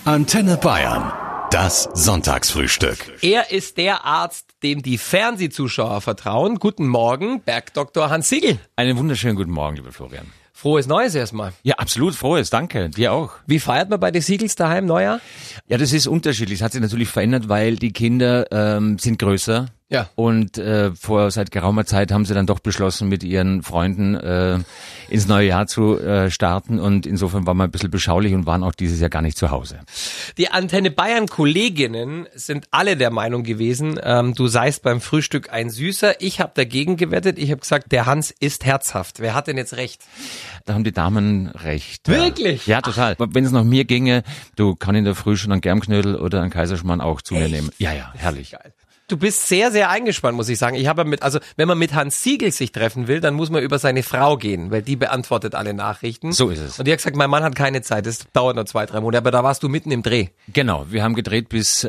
Antenne Bayern. Das Sonntagsfrühstück. Er ist der Arzt, dem die Fernsehzuschauer vertrauen. Guten Morgen, Bergdoktor Hans Sigl. Einen wunderschönen guten Morgen, lieber Florian. Frohes Neues erstmal. Ja, absolut frohes, danke. Dir auch. Wie feiert man bei den Sigls daheim Neujahr? Ja, das ist unterschiedlich. Es hat sich natürlich verändert, weil die Kinder sind größer. Ja. Und seit geraumer Zeit haben sie dann doch beschlossen, mit ihren Freunden ins neue Jahr zu starten. Und insofern waren wir ein bisschen beschaulich und waren auch dieses Jahr gar nicht zu Hause. Die Antenne Bayern Kolleginnen sind alle der Meinung gewesen, du seist beim Frühstück ein Süßer. Ich habe dagegen gewettet. Ich habe gesagt, der Hans ist herzhaft. Wer hat denn jetzt recht? Da haben die Damen recht. Wirklich? Ja, total. Wenn es nach mir ginge, du kann in der Früh schon einen Germknödel oder einen Kaiserschmarrn auch zu mir nehmen. Ja, herrlich. Geil. Du bist sehr, sehr eingespannt, muss ich sagen. Wenn man mit Hans Sigl sich treffen will, dann muss man über seine Frau gehen, weil die beantwortet alle Nachrichten. So ist es. Und die hat gesagt, mein Mann hat keine Zeit, das dauert noch 2-3 Monate, aber da warst du mitten im Dreh. Genau, wir haben gedreht bis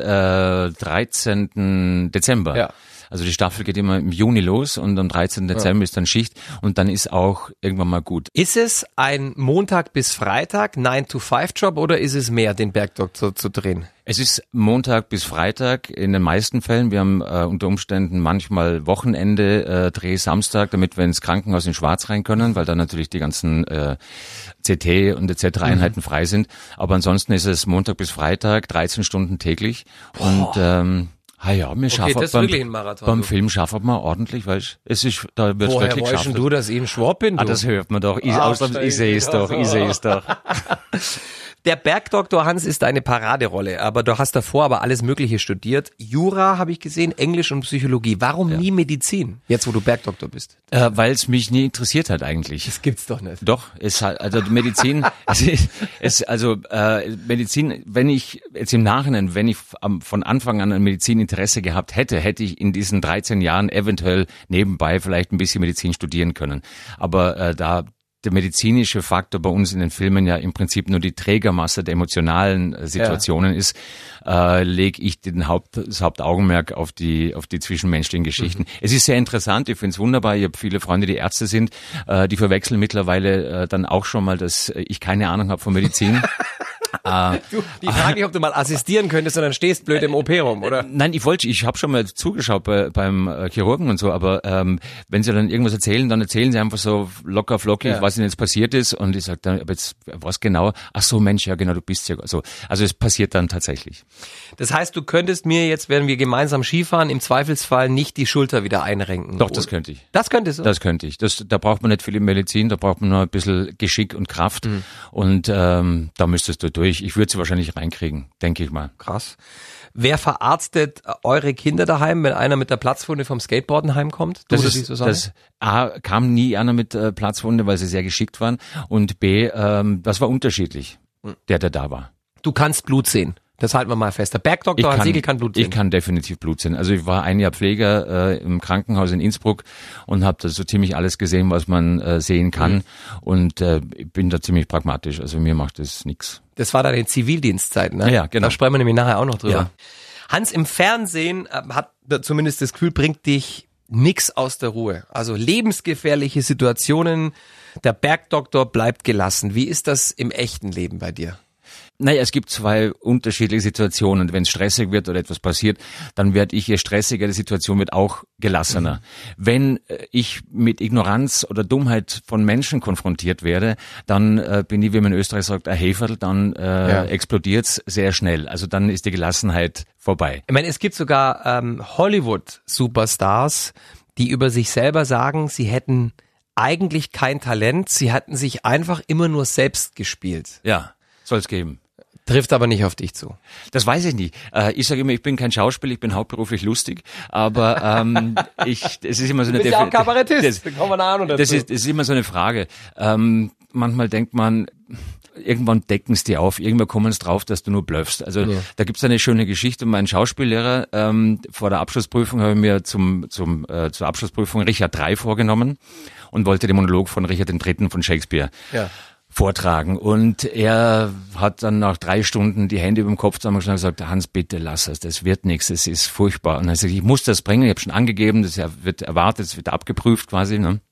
13. Dezember. Ja. Also die Staffel geht immer im Juni los und am 13. Dezember ist dann Schicht und dann ist auch irgendwann mal gut. Ist es ein Montag bis Freitag 9-to-5-Job oder ist es mehr, den Bergdoktor zu drehen? Es ist Montag bis Freitag in den meisten Fällen. Wir haben unter Umständen manchmal Wochenende, Dreh Samstag, damit wir ins Krankenhaus in Schwarz rein können, weil da natürlich die ganzen CT und etc. Einheiten frei sind. Aber ansonsten ist es Montag bis Freitag, 13 Stunden täglich. Und wir schaffen das ist wirklich ein Marathon. Beim Film schaffen wir ordentlich, weil es ist, da wird woher wirklich geschafft. Woher du, dass ich ein Schwab bin? Du? Das hört man doch. Ich sehe es doch. Der Bergdoktor Hans ist eine Paraderolle, aber du hast davor aber alles Mögliche studiert. Jura habe ich gesehen, Englisch und Psychologie. Warum nie Medizin, jetzt wo du Bergdoktor bist? Weil es mich nie interessiert hat eigentlich. Das gibt's doch nicht. Doch, Medizin, Medizin, wenn ich jetzt im Nachhinein, wenn ich von Anfang an Medizininteresse gehabt hätte ich in diesen 13 Jahren eventuell nebenbei vielleicht ein bisschen Medizin studieren können. Aber da der medizinische Faktor bei uns in den Filmen ja im Prinzip nur die Trägermasse der emotionalen Situationen ist, lege ich das Hauptaugenmerk auf die zwischenmenschlichen Geschichten. Es ist sehr interessant, ich finde es wunderbar, ich habe viele Freunde, die Ärzte sind, die verwechseln mittlerweile dann auch schon mal, dass ich keine Ahnung habe von Medizin. Die Frage ist, ob du mal assistieren könntest und dann stehst blöd im OP rum, oder? Nein, ich habe schon mal zugeschaut beim Chirurgen und so, aber wenn sie dann irgendwas erzählen, dann erzählen sie einfach so locker flockig, was ihnen jetzt passiert ist und ich sage dann, aber jetzt was genau? Ach so, Mensch, ja genau, du bist ja so. Also es passiert dann tatsächlich. Das heißt, du könntest mir jetzt, wenn wir gemeinsam Skifahren, im Zweifelsfall nicht die Schulter wieder einrenken. Doch, das könnte ich. Das könntest du? Das könnte ich. Da braucht man nicht viel Medizin, da braucht man nur ein bisschen Geschick und Kraft und da müsstest du durch. Ich würde sie wahrscheinlich reinkriegen, denke ich mal. Krass. Wer verarztet eure Kinder daheim, wenn einer mit der Platzwunde vom Skateboarden heimkommt? Kam nie einer mit Platzwunde, weil sie sehr geschickt waren. Und B, das war unterschiedlich, der da war. Du kannst Blut sehen. Das halten wir mal fest. Der Bergdoktor Hans Sigl kann Blut sehen. Ich kann definitiv Blut sehen. Also ich war ein Jahr Pfleger im Krankenhaus in Innsbruck und habe da so ziemlich alles gesehen, was man sehen kann. Und bin da ziemlich pragmatisch. Also mir macht das nichts. Das war deine Zivildienstzeit, ne? Ja, genau. Da sprechen wir nämlich nachher auch noch drüber. Ja. Hans, im Fernsehen hat zumindest das Gefühl, bringt dich nix aus der Ruhe. Also lebensgefährliche Situationen. Der Bergdoktor bleibt gelassen. Wie ist das im echten Leben bei dir? Naja, es gibt zwei unterschiedliche Situationen. Wenn es stressig wird oder etwas passiert, dann werde ich, je stressiger die Situation wird, auch gelassener. Wenn ich mit Ignoranz oder Dummheit von Menschen konfrontiert werde, dann bin ich, wie man in Österreich sagt, ein Heferl, dann explodiert's sehr schnell. Also dann ist die Gelassenheit vorbei. Ich meine, es gibt sogar Hollywood-Superstars, die über sich selber sagen, sie hätten eigentlich kein Talent, sie hatten sich einfach immer nur selbst gespielt. Ja, soll's geben. Trifft aber nicht auf dich zu. Das weiß ich nicht. Ich sage immer, ich bin kein Schauspieler, ich bin hauptberuflich lustig, aber es ist immer so eine... Du bist ja auch Kabarettist, da kommen wir nachher noch dazu. Das ist immer so eine Frage. Manchmal denkt man, irgendwann decken es dir auf, irgendwann kommen es drauf, dass du nur bluffst. Also da gibt's eine schöne Geschichte. Mein Schauspiellehrer, vor der Abschlussprüfung habe ich mir zur Abschlussprüfung Richard III vorgenommen und wollte den Monolog von Richard III. Von Shakespeare vortragen. Und er hat dann nach 3 Stunden die Hände über dem Kopf zusammengeschlagen und gesagt, Hans, bitte lass es, das wird nichts, es ist furchtbar. Und er sagt, ich muss das bringen, ich habe schon angegeben, das wird erwartet, es wird abgeprüft quasi. Ne?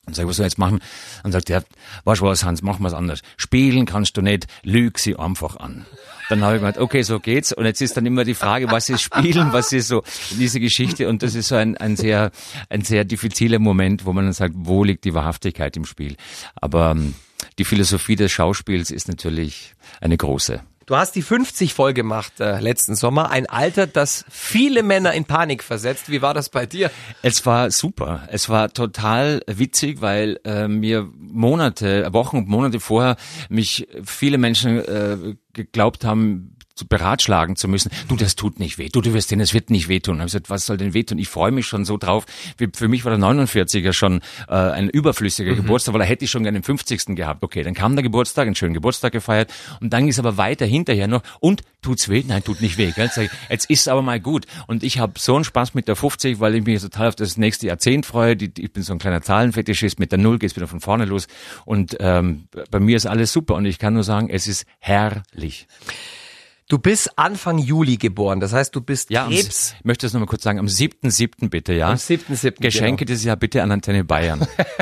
Und sag ich, was soll ich jetzt machen? Dann sagt er, weißt du was, Hans, machen wir es anders. Spielen kannst du nicht, lüg sie einfach an. Dann habe ich gemeint, okay, so geht's. Und jetzt ist dann immer die Frage, was ist Spielen, was ist so diese Geschichte. Und das ist so ein sehr diffiziler Moment, wo man dann sagt, wo liegt die Wahrhaftigkeit im Spiel? Aber die Philosophie des Schauspiels ist natürlich eine große. Du hast die 50 voll gemacht letzten Sommer. Ein Alter, das viele Männer in Panik versetzt. Wie war das bei dir? Es war super. Es war total witzig, weil mir Wochen und Monate vorher mich viele Menschen geglaubt haben, beratschlagen zu müssen. Du, das tut nicht weh. Du wirst denen, es wird nicht wehtun. Ich habe gesagt, was soll denn wehtun? Ich freue mich schon so drauf. Für mich war der 49er schon ein überflüssiger Geburtstag, weil da hätte ich schon gerne den 50. gehabt. Okay, dann kam der Geburtstag, einen schönen Geburtstag gefeiert und dann ist aber weiter hinterher noch, und tut's weh? Nein, tut nicht weh. Gell? Jetzt ist aber mal gut. Und ich habe so einen Spaß mit der 50, weil ich mich total auf das nächste Jahrzehnt freue. Ich bin so ein kleiner Zahlenfetischist. Mit der 0 geht's wieder von vorne los. Und bei mir ist alles super und ich kann nur sagen, es ist herrlich. Du bist Anfang Juli geboren, das heißt, du bist Krebs. Ich möchte das nochmal kurz sagen, am 7.7. bitte, ja? Am 7.7. Geschenke dieses Jahr bitte an Antenne Bayern.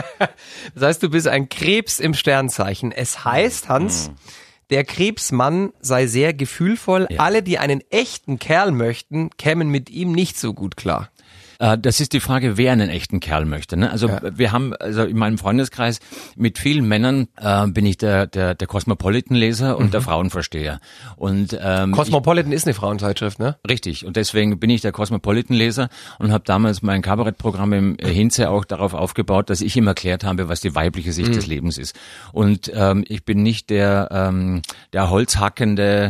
Das heißt, du bist ein Krebs im Sternzeichen. Es heißt, Hans, der Krebsmann sei sehr gefühlvoll. Ja. Alle, die einen echten Kerl möchten, kämen mit ihm nicht so gut klar. Das ist die Frage, wer einen echten Kerl möchte. Ne? Also wir haben, also in meinem Freundeskreis mit vielen Männern bin ich der Cosmopolitan-Leser und der Frauenversteher. Und Cosmopolitan ist eine Frauenzeitschrift, ne? Richtig. Und deswegen bin ich der Cosmopolitan-Leser und habe damals mein Kabarettprogramm im Hinze auch darauf aufgebaut, dass ich ihm erklärt habe, was die weibliche Sicht des Lebens ist. Und ich bin nicht der holzhackende,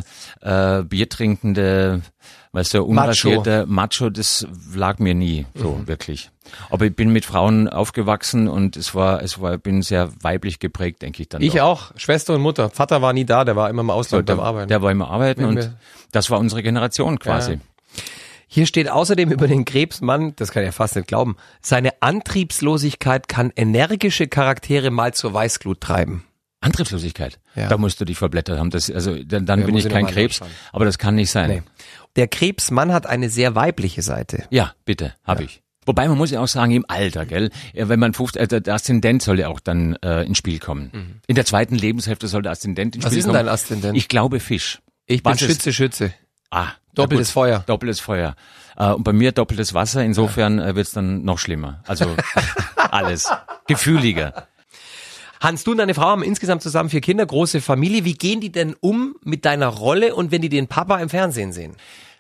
biertrinkende, weißt du, unrasierte Macho, das lag mir nie so wirklich. Aber ich bin mit Frauen aufgewachsen und bin sehr weiblich geprägt, denke ich dann. Ich auch, Schwester und Mutter. Vater war nie da, der war immer im Ausland beim Arbeiten. Der war immer arbeiten und das war unsere Generation quasi. Ja. Hier steht außerdem über den Krebsmann, das kann ich ja fast nicht glauben, seine Antriebslosigkeit kann energische Charaktere mal zur Weißglut treiben. Antriebslosigkeit? Ja. Da musst du dich verblättert haben. Dann bin ich kein Krebs, aber das kann nicht sein. Nee. Der Krebsmann hat eine sehr weibliche Seite. Ja, bitte, habe ich. Wobei man muss ja auch sagen, im Alter, gell, wenn man der Aszendent soll ja auch dann ins Spiel kommen. In der zweiten Lebenshälfte soll der Aszendent ins Spiel kommen. Was ist denn dein Aszendent? Ich glaube Fisch. Ich bin Schütze. Doppeltes Feuer. Doppeltes Feuer. Und bei mir doppeltes Wasser, insofern wird's dann noch schlimmer. Also alles. Gefühliger. Hans, du und deine Frau haben insgesamt zusammen 4 Kinder, große Familie. Wie gehen die denn um mit deiner Rolle und wenn die den Papa im Fernsehen sehen?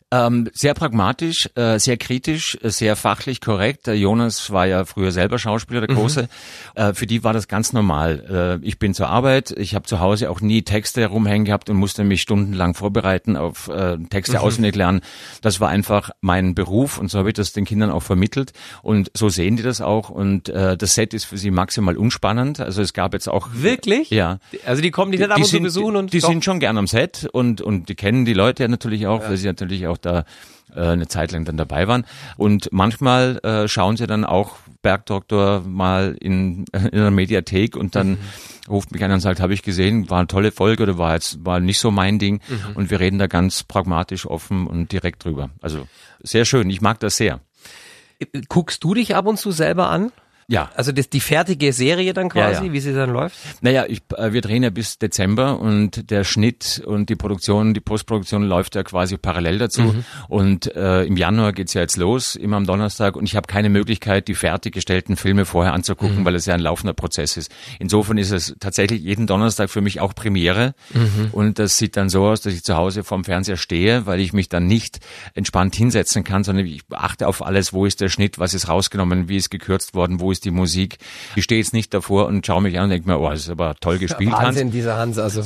Sehr pragmatisch, sehr kritisch, sehr fachlich korrekt. Der Jonas war ja früher selber Schauspieler, der Große. Für die war das ganz normal. Ich bin zur Arbeit, ich habe zu Hause auch nie Texte rumhängen gehabt und musste mich stundenlang vorbereiten auf Texte auswendig lernen. Das war einfach mein Beruf und so habe ich das den Kindern auch vermittelt. Und so sehen die das auch. Und das Set ist für sie maximal unspannend. Also es gab jetzt auch... Wirklich? Ja. Also die kommen die nicht ab und zu besuchen und... Die sind schon gern am Set und die kennen die Leute ja natürlich auch, weil sie natürlich auch da eine Zeit lang dann dabei waren. Und manchmal schauen sie dann auch Bergdoktor mal in einer Mediathek und dann ruft mich einer und sagt, habe ich gesehen, war eine tolle Folge oder war nicht so mein Ding. Und wir reden da ganz pragmatisch, offen und direkt drüber. Also sehr schön, ich mag das sehr. Guckst du dich ab und zu selber an? Ja. Also die fertige Serie dann quasi, wie sie dann läuft? Naja, wir drehen ja bis Dezember und der Schnitt und die Postproduktion läuft ja quasi parallel dazu. Und im Januar geht's ja jetzt los, immer am Donnerstag. Und ich habe keine Möglichkeit, die fertiggestellten Filme vorher anzugucken, weil es ja ein laufender Prozess ist. Insofern ist es tatsächlich jeden Donnerstag für mich auch Premiere. Und das sieht dann so aus, dass ich zu Hause vorm Fernseher stehe, weil ich mich dann nicht entspannt hinsetzen kann, sondern ich achte auf alles, wo ist der Schnitt, was ist rausgenommen, wie ist gekürzt worden, wo ist die Musik. Ich stehe jetzt nicht davor und schaue mich an und denke mir, das ist aber toll gespielt, Wahnsinn, Hans. Dieser Hans. Also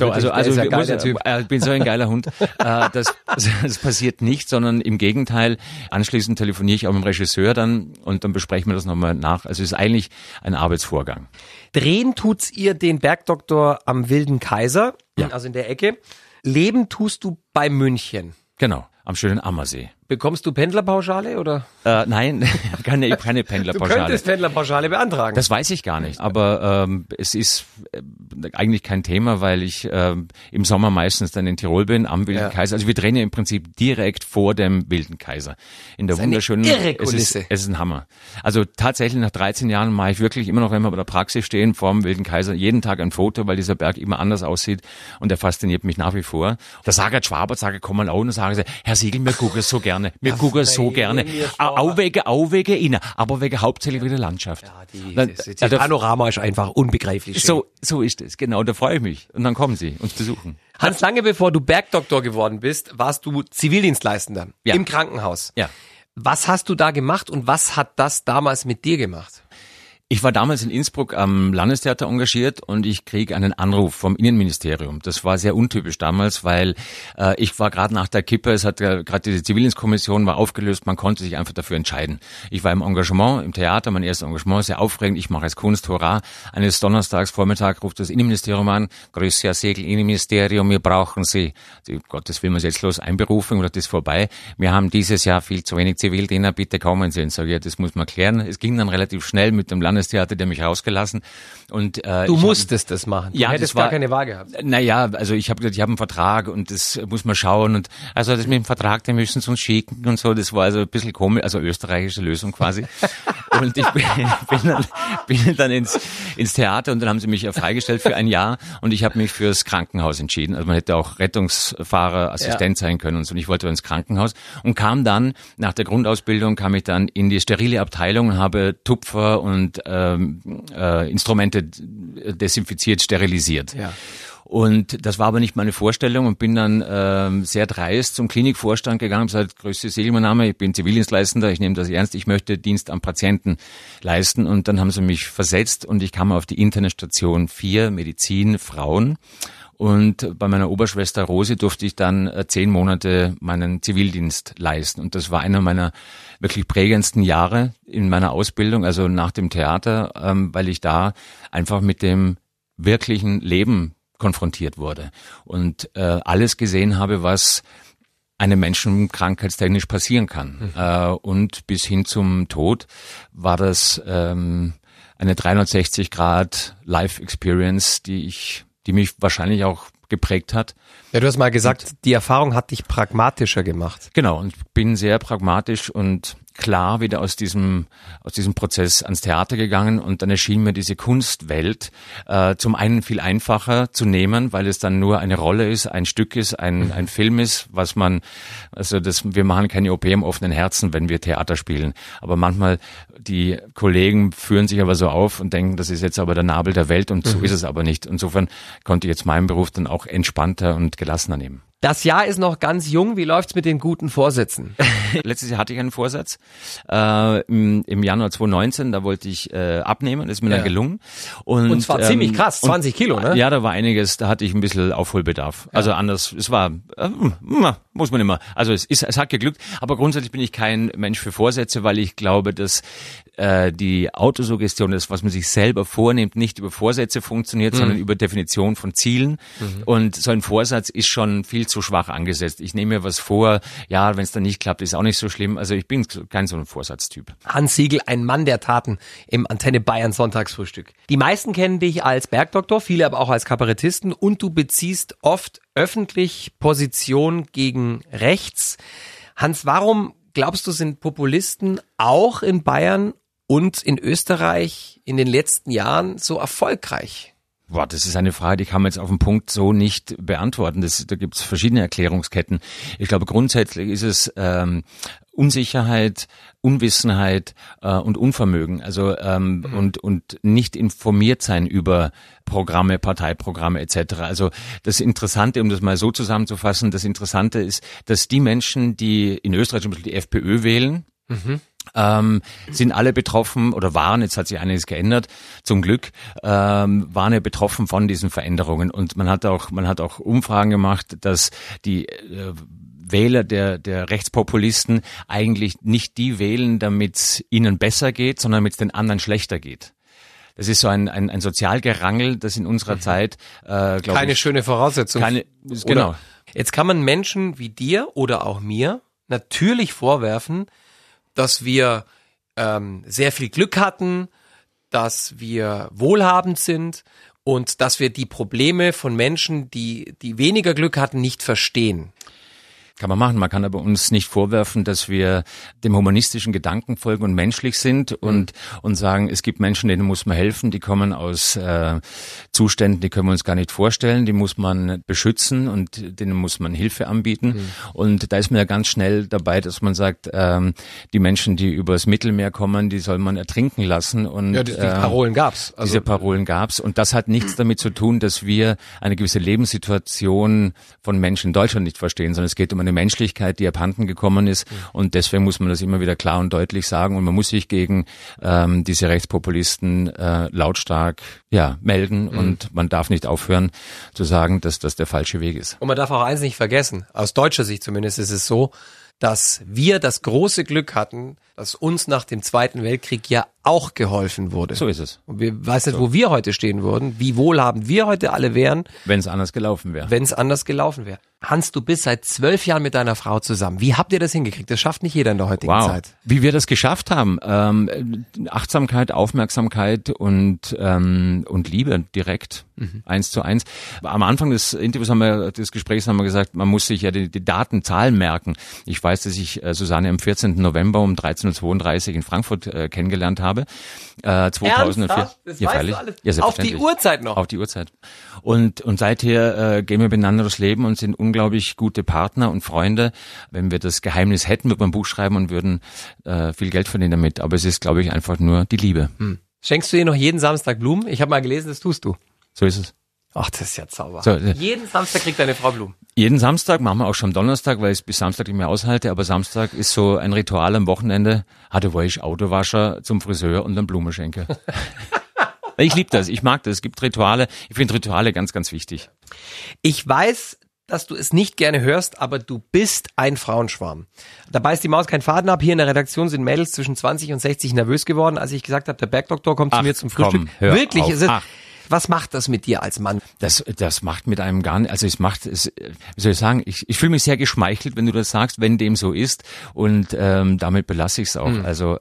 Ich bin so ein geiler Hund. Das passiert nicht, sondern im Gegenteil. Anschließend telefoniere ich auch mit dem Regisseur dann und dann besprechen wir das nochmal nach. Also es ist eigentlich ein Arbeitsvorgang. Drehen tut's ihr den Bergdoktor am Wilden Kaiser, also in der Ecke. Leben tust du bei München. Genau, am schönen Ammersee. Bekommst du Pendlerpauschale oder? Nein, keine Du Pendlerpauschale. könntest Pendlerpauschale beantragen. Das weiß ich gar nicht, aber es ist eigentlich kein Thema, weil ich im Sommer meistens dann in Tirol bin, am Wilden Kaiser. Also wir drehen ja im Prinzip direkt vor dem Wilden Kaiser. In der wunderschönen, irre Kulisse. es ist ein Hammer. Also tatsächlich nach 13 Jahren mache ich wirklich immer noch, wenn wir bei der Praxis stehen, vor dem Wilden Kaiser, jeden Tag ein Foto, weil dieser Berg immer anders aussieht und der fasziniert mich nach wie vor. Da sage Schwaber, komm mal an und sagen sie, Herr Siegel, wir gucken so gerne. Wir gucken so gerne. Auch wegen Ihnen, aber wegen hauptsächlich wegen der Landschaft. Ja, das Panorama ist einfach unbegreiflich schön. So ist es, genau, da freue ich mich. Und dann kommen Sie uns besuchen. Hans, lange bevor du Bergdoktor geworden bist, warst du Zivildienstleistender im Krankenhaus. Ja. Was hast du da gemacht und was hat das damals mit dir gemacht? Ich war damals in Innsbruck am Landestheater engagiert und ich krieg einen Anruf vom Innenministerium. Das war sehr untypisch damals, weil ich war gerade nach der Kippe, es hat gerade diese Zivildienstkommission war aufgelöst, man konnte sich einfach dafür entscheiden. Ich war im Engagement, im Theater, mein erstes Engagement, sehr aufregend, ich mache es Kunst, hurra. Eines Donnerstags Vormittag ruft das Innenministerium an, Grüß Herr Segel, Innenministerium, wir brauchen Sie. Gottes Willen, was ist jetzt los? Einberufung oder das ist vorbei? Wir haben dieses Jahr viel zu wenig Zivildiener, bitte kommen Sie. Und sage, ja, das muss man klären. Es ging dann relativ schnell mit dem Landestheater, der mich rausgelassen. Und du musstest das machen. Du hättest gar keine Wahl gehabt. Naja, also ich habe gesagt, ich habe einen Vertrag und das muss man schauen. Und also das mit dem Vertrag, den müssen sie uns schicken und so. Das war also ein bisschen komisch, also österreichische Lösung quasi. Und ich bin dann ins Theater und dann haben sie mich ja freigestellt für ein Jahr und ich habe mich fürs Krankenhaus entschieden. Also man hätte auch Rettungsfahrer, Assistent sein können und so. Und ich wollte ins Krankenhaus und kam dann, nach der Grundausbildung, kam ich dann in die sterile Abteilung und habe Tupfer und Instrumente desinfiziert, sterilisiert. Ja. Und das war aber nicht meine Vorstellung und bin dann sehr dreist zum Klinikvorstand gegangen und gesagt, grüße Segel, mein Name, ich bin Zivildienstleistender, ich nehme das ernst, ich möchte Dienst am Patienten leisten. Und dann haben sie mich versetzt und ich kam auf die interne Station 4, Medizin, Frauen. Und bei meiner Oberschwester Rosi durfte ich dann 10 Monate meinen Zivildienst leisten. Und das war einer meiner wirklich prägendsten Jahre in meiner Ausbildung, also nach dem Theater, weil ich da einfach mit dem wirklichen Leben konfrontiert wurde und alles gesehen habe, was einem Menschen krankheitstechnisch passieren kann. Und bis hin zum Tod war das eine 360-Grad Life-Experience, die mich wahrscheinlich auch geprägt hat. Ja, du hast mal gesagt, die Erfahrung hat dich pragmatischer gemacht. Genau, und bin sehr pragmatisch und klar wieder aus diesem Prozess ans Theater gegangen und dann erschien mir diese Kunstwelt zum einen viel einfacher zu nehmen, weil es dann nur eine Rolle ist, ein Stück ist, ein Film ist, wir machen keine OP im offenen Herzen, wenn wir Theater spielen. Aber manchmal die Kollegen führen sich aber so auf und denken, das ist jetzt aber der Nabel der Welt und so ist es aber nicht. Insofern konnte ich jetzt meinen Beruf dann auch entspannter und gelassener nehmen. Das Jahr ist noch ganz jung. Wie läuft's mit den guten Vorsätzen? Letztes Jahr hatte ich einen Vorsatz. Im Januar 2019, da wollte ich abnehmen. Das ist mir dann gelungen. Und zwar ziemlich krass, 20 Kilo, ne? Ja, da war einiges, da hatte ich ein bisschen Aufholbedarf. Ja. Also anders, es war, muss man immer. Also es hat geglückt. Aber grundsätzlich bin ich kein Mensch für Vorsätze, weil ich glaube, dass die Autosuggestion, das, was man sich selber vornimmt, nicht über Vorsätze funktioniert, sondern über Definition von Zielen. Und so ein Vorsatz ist schon viel zu schwach angesetzt. Ich nehme mir was vor, ja, wenn es dann nicht klappt, ist auch nicht so schlimm. Also ich bin kein so ein Vorsatztyp. Hans Siegel, ein Mann der Taten im Antenne Bayern Sonntagsfrühstück. Die meisten kennen dich als Bergdoktor, viele aber auch als Kabarettisten und du beziehst oft öffentlich Position gegen rechts. Hans, warum glaubst du, sind Populisten auch in Bayern und in Österreich in den letzten Jahren so erfolgreich? Boah, das ist eine Frage, die kann man jetzt auf den Punkt so nicht beantworten. Da gibt es verschiedene Erklärungsketten. Ich glaube, grundsätzlich ist es Unsicherheit, Unwissenheit und Unvermögen. Also und nicht informiert sein über Programme, Parteiprogramme etc. Also das Interessante, um das mal so zusammenzufassen, das Interessante ist, dass die Menschen, die in Österreich zum Beispiel die FPÖ wählen, sind alle betroffen oder waren, jetzt hat sich einiges geändert, zum Glück, waren ja betroffen von diesen Veränderungen. Und man hat auch Umfragen gemacht, dass die Wähler der Rechtspopulisten eigentlich nicht die wählen, damit es ihnen besser geht, sondern damit es den anderen schlechter geht. Das ist so ein Sozialgerangel, das in unserer Zeit, glaube ich... Keine schöne Voraussetzung. Genau. Jetzt kann man Menschen wie dir oder auch mir natürlich vorwerfen, dass wir sehr viel Glück hatten, dass wir wohlhabend sind und dass wir die Probleme von Menschen, die weniger Glück hatten, nicht verstehen. Kann man machen. Man kann aber uns nicht vorwerfen, dass wir dem humanistischen Gedanken folgen und menschlich sind und sagen, es gibt Menschen, denen muss man helfen, die kommen aus Zuständen, die können wir uns gar nicht vorstellen, die muss man beschützen und denen muss man Hilfe anbieten. Und da ist man ja ganz schnell dabei, dass man sagt, die Menschen, die übers Mittelmeer kommen, die soll man ertrinken lassen. Und ja, die Parolen gab's. Also, diese Parolen gab's. Und das hat nichts damit zu tun, dass wir eine gewisse Lebenssituation von Menschen in Deutschland nicht verstehen, sondern es geht um eine Menschlichkeit, die abhanden gekommen ist, und deswegen muss man das immer wieder klar und deutlich sagen, und man muss sich gegen diese Rechtspopulisten lautstark melden und man darf nicht aufhören zu sagen, dass das der falsche Weg ist. Und man darf auch eins nicht vergessen, aus deutscher Sicht zumindest ist es so, dass wir das große Glück hatten, dass uns nach dem Zweiten Weltkrieg ja auch geholfen wurde. So ist es. Und wir weiß nicht, wo wir heute stehen würden, wie wohlhabend wir heute alle wären. Wenn es anders gelaufen wäre. Wenn es anders gelaufen wäre. Hans, du bist seit 12 Jahren mit deiner Frau zusammen. Wie habt ihr das hingekriegt? Das schafft nicht jeder in der heutigen Zeit. Wie wir das geschafft haben. Achtsamkeit, Aufmerksamkeit und Liebe direkt. 1:1. Am Anfang des Interviews des Gesprächs haben wir gesagt, man muss sich ja die Datenzahlen merken. Ich weiß, dass ich Susanne am 14. November um 13:32 Uhr in Frankfurt kennengelernt habe. 2004. Das ja, weißt freilich. du alles. Ja, auf die Uhrzeit noch. Auf die Uhrzeit. Und seither gehen wir miteinander durchs Leben und sind unglaublich gute Partner und Freunde. Wenn wir das Geheimnis hätten, würden wir ein Buch schreiben und würden viel Geld verdienen damit. Aber es ist, glaube ich, einfach nur die Liebe. Schenkst du ihr noch jeden Samstag Blumen? Ich habe mal gelesen, das tust du. So ist es. Ach, das ist ja Zauber. So, jeden Samstag kriegt deine Frau Blumen. Jeden Samstag, machen wir auch schon Donnerstag, weil ich es bis Samstag nicht mehr aushalte, aber Samstag ist so ein Ritual am Wochenende, wo ich Autowascher zum Friseur und dann Blumen schenke. Ich liebe das, ich mag das, es gibt Rituale, ich finde Rituale ganz, ganz wichtig. Ich weiß, dass du es nicht gerne hörst, aber du bist ein Frauenschwarm. Da beißt die Maus keinen Faden ab. Hier in der Redaktion sind Mädels zwischen 20 und 60 nervös geworden, als ich gesagt habe, der Bergdoktor kommt zu mir zum Frühstück. Komm, hör Wirklich, auf. Was macht das mit dir als Mann? Das macht mit einem gar nicht, also wie soll ich sagen, ich fühle mich sehr geschmeichelt, wenn du das sagst, wenn dem so ist, und damit belasse ich es auch. Also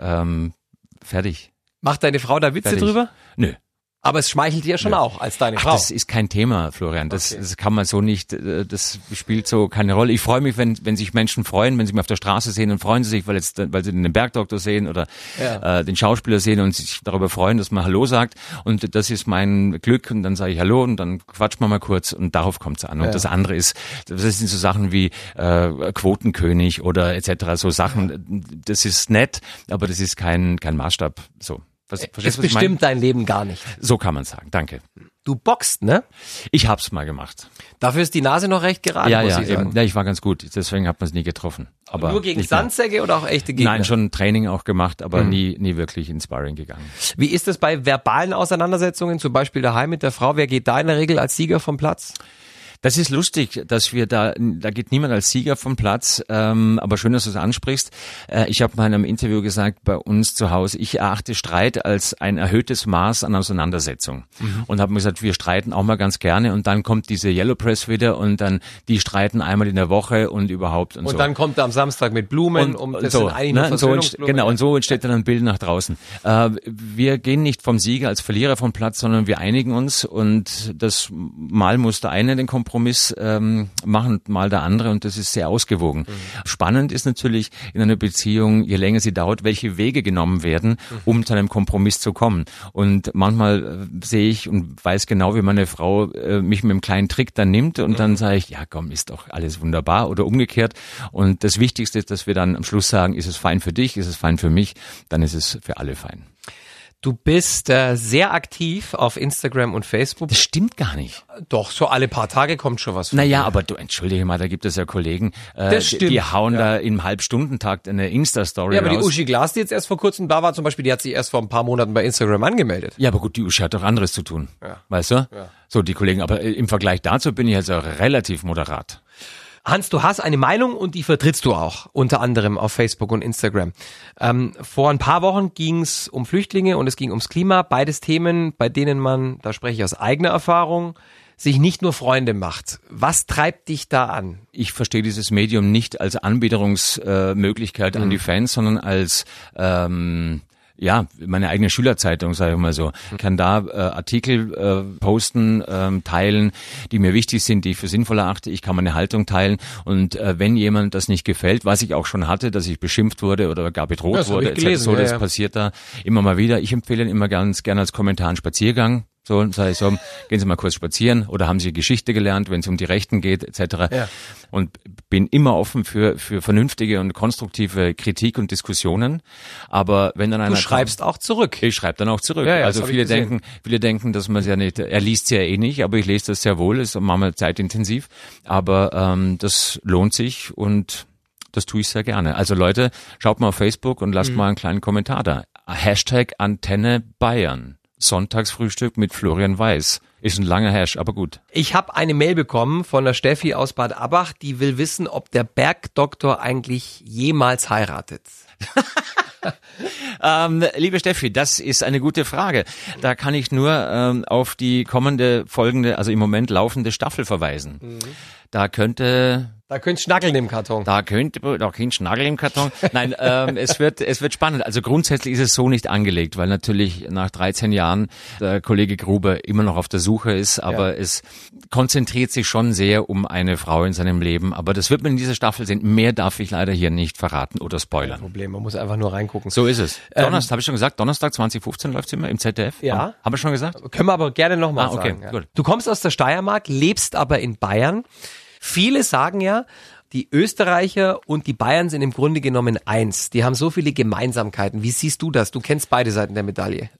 fertig. Macht deine Frau da Witze drüber? Nö. Aber es schmeichelt dir schon auch als deine Frau. Das ist kein Thema, Florian. Das kann man so nicht, das spielt so keine Rolle. Ich freue mich, wenn sich Menschen freuen, wenn sie mich auf der Straße sehen, und freuen sie sich, weil sie den Bergdoktor sehen oder den Schauspieler sehen und sich darüber freuen, dass man Hallo sagt. Und das ist mein Glück, und dann sage ich Hallo und dann quatscht man mal kurz, und darauf kommt es an. Und das andere ist, das sind so Sachen wie Quotenkönig oder etc. So Sachen, das ist nett, aber das ist kein Maßstab. So. Es bestimmt dein Leben gar nicht. So kann man sagen, danke. Du boxt, ne? Ich hab's mal gemacht. Dafür ist die Nase noch recht gerade, muss ich sagen. Ja, ich war ganz gut, deswegen hat man es nie getroffen. Aber nur gegen Sandsäcke oder auch echte Gegner? Nein, schon Training auch gemacht, aber nie wirklich ins Sparring gegangen. Wie ist es bei verbalen Auseinandersetzungen, zum Beispiel daheim mit der Frau? Wer geht da in der Regel als Sieger vom Platz? Das ist lustig, dass wir da geht niemand als Sieger vom Platz, aber schön, dass du es ansprichst. Ich habe mal in einem Interview gesagt, bei uns zu Hause, ich erachte Streit als ein erhöhtes Maß an Auseinandersetzung. Und habe mir gesagt, wir streiten auch mal ganz gerne, und dann kommt diese Yellow Press wieder, und dann die streiten einmal in der Woche und überhaupt und so. Und dann kommt er am Samstag mit Blumen, das so, sind eigentlich nur Versöhnungsblumen. Genau, und so entsteht dann ein Bild nach draußen. Wir gehen nicht vom Sieger als Verlierer vom Platz, sondern wir einigen uns, und das Mal muss der eine den Kompromiss machen, mal der andere, und das ist sehr ausgewogen. Spannend ist natürlich in einer Beziehung, je länger sie dauert, welche Wege genommen werden, um zu einem Kompromiss zu kommen. Und manchmal sehe ich und weiß genau, wie meine Frau mich mit einem kleinen Trick dann nimmt, und dann sage ich, ja komm, ist doch alles wunderbar, oder umgekehrt. Und das Wichtigste ist, dass wir dann am Schluss sagen, ist es fein für dich, ist es fein für mich, dann ist es für alle fein. Du bist sehr aktiv auf Instagram und Facebook. Das stimmt gar nicht. Doch, so alle paar Tage kommt schon was von Naja, dir. aber du, entschuldige mal, da gibt es ja Kollegen, stimmt, die hauen da im Halbstundentakt eine Insta-Story Ja, aber raus. die Uschi Glas, die jetzt erst vor kurzem da war zum Beispiel, die hat sich erst vor ein paar Monaten bei Instagram angemeldet. Ja, aber gut, die Uschi hat doch anderes zu tun. Ja. Weißt du? Ja. So, die Kollegen, aber im Vergleich dazu bin ich also relativ moderat. Hans, du hast eine Meinung, und die vertrittst du auch, unter anderem auf Facebook und Instagram. Vor ein paar Wochen ging es um Flüchtlinge und es ging ums Klima, beides Themen, bei denen man, da spreche ich aus eigener Erfahrung, sich nicht nur Freunde macht. Was treibt dich da an? Ich verstehe dieses Medium nicht als Anbiederungsmöglichkeit an die Fans, sondern als meine eigene Schülerzeitung, sage ich mal so. Ich kann da Artikel posten, teilen, die mir wichtig sind, die ich für sinnvoll erachte. Ich kann meine Haltung teilen und wenn jemand das nicht gefällt, was ich auch schon hatte, dass ich beschimpft wurde oder gar bedroht wurde, das passiert da immer mal wieder. Ich empfehle immer ganz gerne als Kommentar einen Spaziergang. So, sage ich so, gehen Sie mal kurz spazieren oder haben Sie Geschichte gelernt, wenn es um die Rechten geht, etc. Ja. Und bin immer offen für vernünftige und konstruktive Kritik und Diskussionen. Aber wenn dann einer... Du schreibst auch zurück. Ich schreibe dann auch zurück. Ja, also viele denken, dass man es ja nicht... Er liest es ja eh nicht, aber ich lese das sehr wohl, ist manchmal zeitintensiv. Aber das lohnt sich und das tue ich sehr gerne. Also Leute, schaut mal auf Facebook und lasst mal einen kleinen Kommentar da. #Antenne Bayern. Sonntagsfrühstück mit Florian Weiß. Ist ein langer Hash, aber gut. Ich habe eine Mail bekommen von der Steffi aus Bad Abbach, die will wissen, ob der Bergdoktor eigentlich jemals heiratet. Liebe Steffi, das ist eine gute Frage. Da kann ich nur auf die folgende, also im Moment laufende Staffel verweisen. Da könnte Schnackeln im Karton. Da könnte Schnackeln im Karton. Nein, es wird spannend. Also grundsätzlich ist es so nicht angelegt, weil natürlich nach 13 Jahren der Kollege Gruber immer noch auf der Suche ist, aber es konzentriert sich schon sehr um eine Frau in seinem Leben. Aber das wird man in dieser Staffel sehen. Mehr darf ich leider hier nicht verraten oder spoilern. Kein Problem, man muss einfach nur reingucken. So ist es. Donnerstag, habe ich schon gesagt, Donnerstag 2015 läuft's immer im ZDF. Ja. Haben wir schon gesagt? Können wir aber gerne nochmal okay, sagen. Ja. Gut. Du kommst aus der Steiermark, lebst aber in Bayern. Viele sagen ja, die Österreicher und die Bayern sind im Grunde genommen eins. Die haben so viele Gemeinsamkeiten. Wie siehst du das? Du kennst beide Seiten der Medaille.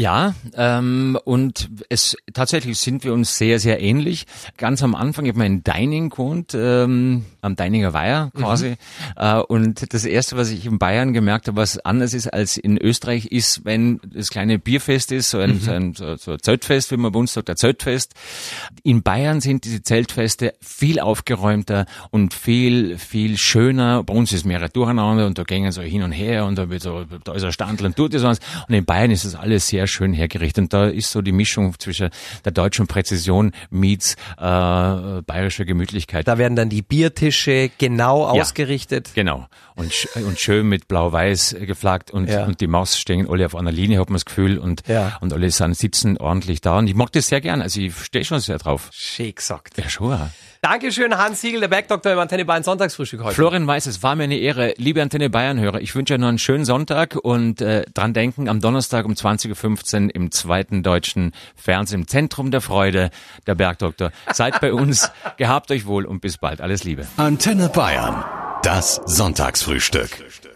Und tatsächlich sind wir uns sehr, sehr ähnlich. Ganz am Anfang, ich habe mal in Deining gewohnt, am Deininger Weiher quasi. Und das Erste, was ich in Bayern gemerkt habe, was anders ist als in Österreich, ist, wenn das kleine Bierfest ist, so ein Zeltfest, wie man bei uns sagt, der Zeltfest. In Bayern sind diese Zeltfeste viel aufgeräumter und viel schöner. Bei uns ist mehr Durcheinander und da gehen so hin und her und da ist ein Standl und tut das was. Und in Bayern ist das alles sehr schön hergerichtet. Und da ist so die Mischung zwischen der deutschen Präzision meets bayerischer Gemütlichkeit. Da werden dann die Biertische genau ausgerichtet. Genau. Und schön mit blau-weiß geflaggt und die Maus stehen alle auf einer Linie, hat man das Gefühl. Und alle sitzen ordentlich da. Und ich mag das sehr gern. Also ich stehe schon sehr drauf. Schön gesagt. Ja, schon. Dankeschön, Hans Siegel, der Bergdoktor im Antenne Bayern Sonntagsfrühstück heute. Florian Weiß, es war mir eine Ehre. Liebe Antenne Bayern-Hörer, ich wünsche euch noch einen schönen Sonntag und dran denken, am Donnerstag um 20.15 Uhr im zweiten deutschen Fernsehen, im Zentrum der Freude, der Bergdoktor. Seid bei uns, gehabt euch wohl und bis bald. Alles Liebe. Antenne Bayern, das Sonntagsfrühstück.